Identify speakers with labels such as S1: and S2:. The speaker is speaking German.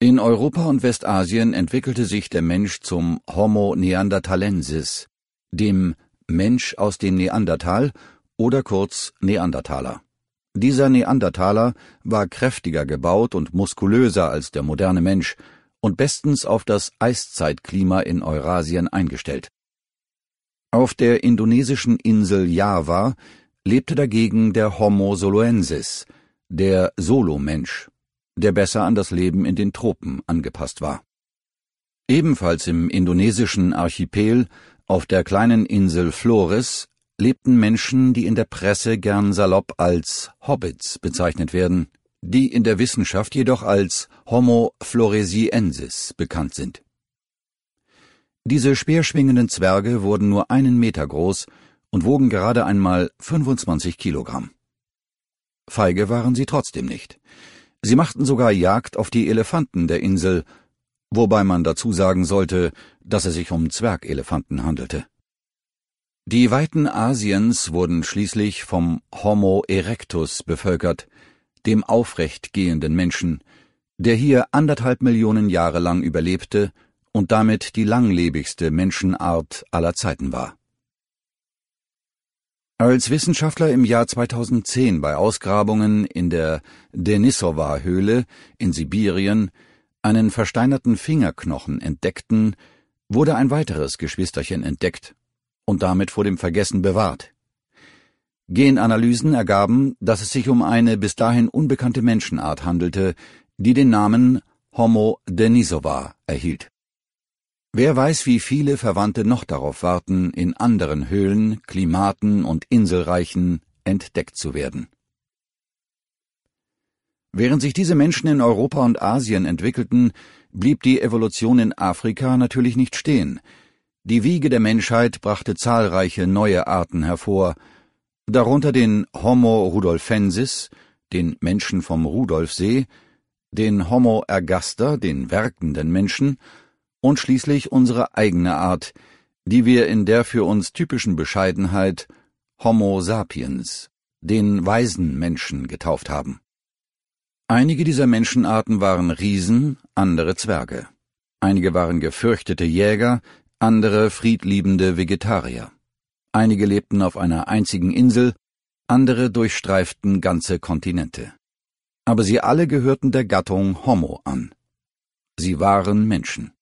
S1: In Europa und Westasien entwickelte sich der Mensch zum Homo neanderthalensis, dem Mensch aus dem Neandertal oder kurz Neandertaler. Dieser Neandertaler war kräftiger gebaut und muskulöser als der moderne Mensch und bestens auf das Eiszeitklima in Eurasien eingestellt. Auf der indonesischen Insel Java lebte dagegen der Homo soloensis, der Solomensch, der besser an das Leben in den Tropen angepasst war. Ebenfalls im indonesischen Archipel, auf der kleinen Insel Flores, lebten Menschen, die in der Presse gern salopp als Hobbits bezeichnet werden, die in der Wissenschaft jedoch als Homo floresiensis bekannt sind. Diese speerschwingenden Zwerge wurden nur 1 Meter groß und wogen gerade einmal 25 Kilogramm. Feige waren sie trotzdem nicht. Sie machten sogar Jagd auf die Elefanten der Insel, wobei man dazu sagen sollte, dass es sich um Zwergelefanten handelte. Die Weiten Asiens wurden schließlich vom Homo erectus bevölkert, dem aufrecht gehenden Menschen, der hier 1,5 Millionen Jahre lang überlebte und damit die langlebigste Menschenart aller Zeiten war. Als Wissenschaftler im Jahr 2010 bei Ausgrabungen in der Denissowa-Höhle in Sibirien einen versteinerten Fingerknochen entdeckten, wurde ein weiteres Geschwisterchen entdeckt und damit vor dem Vergessen bewahrt. Genanalysen ergaben, dass es sich um eine bis dahin unbekannte Menschenart handelte, die den Namen Homo denisova erhielt. Wer weiß, wie viele Verwandte noch darauf warten, in anderen Höhlen, Klimaten und Inselreichen entdeckt zu werden. Während sich diese Menschen in Europa und Asien entwickelten, blieb die Evolution in Afrika natürlich nicht stehen. Die Wiege der Menschheit brachte zahlreiche neue Arten hervor, darunter den Homo rudolfensis, den Menschen vom Rudolfsee, den Homo ergaster, den werkenden Menschen, und schließlich unsere eigene Art, die wir in der für uns typischen Bescheidenheit Homo sapiens, den weisen Menschen, getauft haben. Einige dieser Menschenarten waren Riesen, andere Zwerge. Einige waren gefürchtete Jäger, andere friedliebende Vegetarier. Einige lebten auf einer einzigen Insel, andere durchstreiften ganze Kontinente. Aber sie alle gehörten der Gattung Homo an. Sie waren Menschen.